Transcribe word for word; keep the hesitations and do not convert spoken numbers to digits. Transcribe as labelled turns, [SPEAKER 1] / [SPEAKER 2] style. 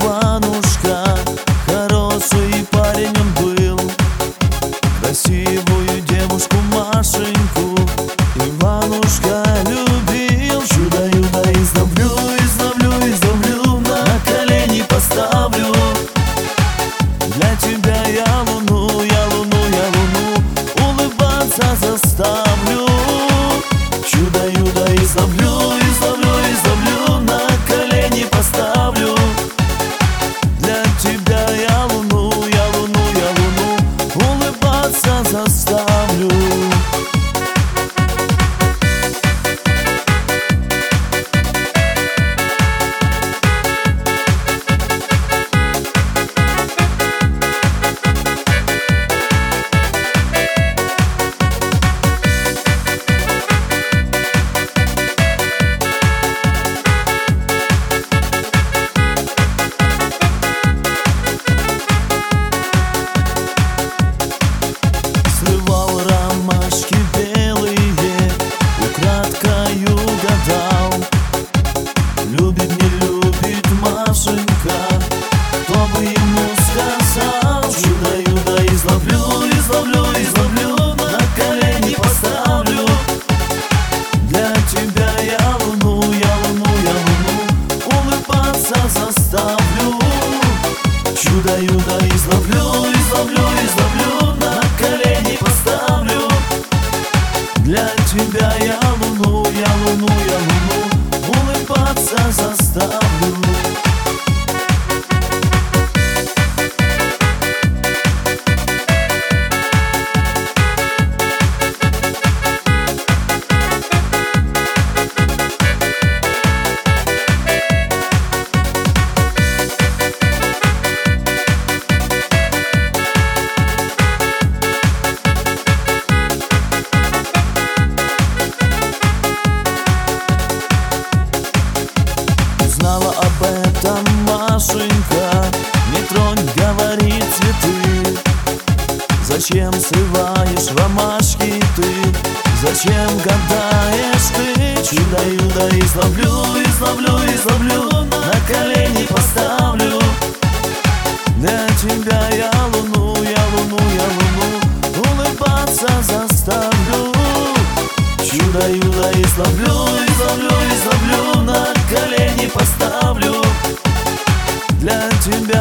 [SPEAKER 1] Иванушка, хороший парень он был. Красивую девушку Машеньку Иванушка любил. Чудо-юдо изловлю, изловлю, изловлю, на колени поставлю. Для тебя я луну, я луну, я луну улыбаться заставлю. Чудо-юдо изловлю, изловлю, изловлю, на колени поставлю. Для тебя я луну, я луну, я луну улыбаться заставлю. Ромашки белые, украдкою гадал. Любит, не любит Машенька, кто бы ему сказал. Чудо-юдо изловлю, изловлю, изловлю, на колени поставлю. Для тебя я луну, я луну, я луну улыбаться заставлю. Чудо-юдо изловлю, изловлю, изловлю, на колени поставлю. Для тебя я луну, я луну, я луну улыбаться заставлю. Знала об этом Машенька, не тронь, говорит, цветы. Зачем срываешь ромашки ты? Зачем гадаешь ты? Чудо-юдо изловлю, изловлю, изловлю, на колени поставлю. Для тебя я луну, я луну, я луну улыбаться заставлю. Чудо-юдо изловлю, изловлю, изловлю, на колени поставлю. Для тебя